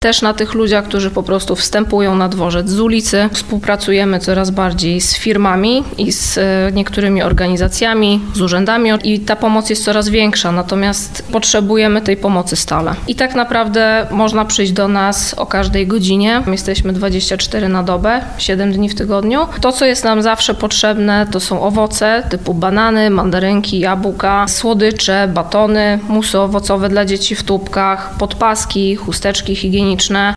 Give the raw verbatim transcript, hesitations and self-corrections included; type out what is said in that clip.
też na tych ludziach, którzy po prostu wstępują na dworzec z ulicy. Współpracujemy coraz bardziej z firmami i z niektórymi organizacjami, z urzędami i ta pomoc jest coraz większa, natomiast potrzebujemy tej pomocy stale. I tak naprawdę można przyjść do nas o każdej godzinie. Jesteśmy dwadzieścia cztery na dobę, siedem dni w tygodniu. To, co jest nam zawsze potrzebne, to są owoce typu banany, mandarynki, jabłka, słodycze, batony, musy owocowe dla dzieci w tubkach, podpaski, chusteczki higieniczne.